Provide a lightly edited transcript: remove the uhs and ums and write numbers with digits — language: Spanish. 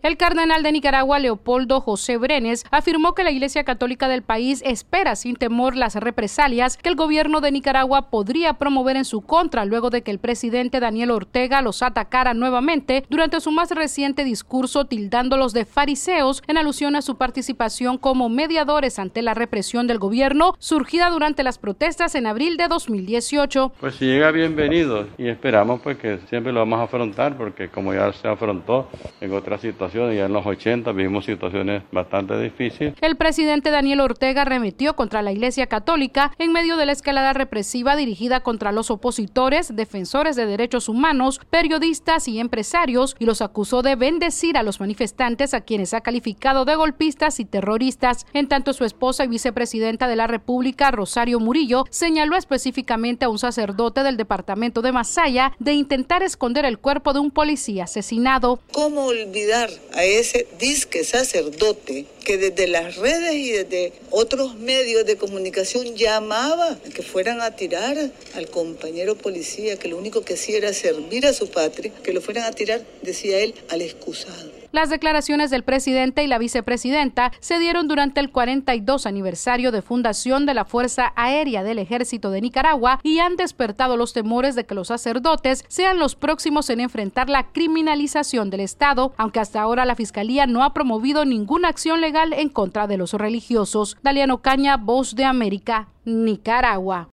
El cardenal de Nicaragua, Leopoldo José Brenes, afirmó que la Iglesia Católica del país espera sin temor las represalias que el gobierno de Nicaragua podría promover en su contra luego de que el presidente Daniel Ortega los atacara nuevamente durante su más reciente discurso, tildándolos de fariseos en alusión a su participación como mediadores ante la represión del gobierno surgida durante las protestas en abril de 2018. Pues si llega, bienvenido, y esperamos pues que siempre lo vamos a afrontar, porque como ya se afrontó en otras situaciones, ya en los 80 vivimos situaciones bastante difíciles. El presidente Daniel Ortega arremetió contra la Iglesia Católica en medio de la escalada represiva dirigida contra los opositores, defensores de derechos humanos, periodistas y empresarios, y los acusó de bendecir a los manifestantes, a quienes ha calificado de golpistas y terroristas. En tanto, su esposa y vicepresidenta de la República, Rosario Murillo, señaló específicamente a un sacerdote del departamento de Masaya de intentar esconder el cuerpo de un policía asesinado. ¿Cómo olvidar a ese disque sacerdote que desde las redes y desde otros medios de comunicación llamaba a que fueran a tirar al compañero policía, que lo único que hacía era servir a su patria, que lo fueran a tirar, decía él, al excusado? Las declaraciones del presidente y la vicepresidenta se dieron durante el 42 aniversario de fundación de la Fuerza Aérea del Ejército de Nicaragua y han despertado los temores de que los sacerdotes sean los próximos en enfrentar la criminalización del Estado, aunque hasta ahora la Fiscalía no ha promovido ninguna acción legal en contra de los religiosos. Daliano Caña, Voz de América, Nicaragua.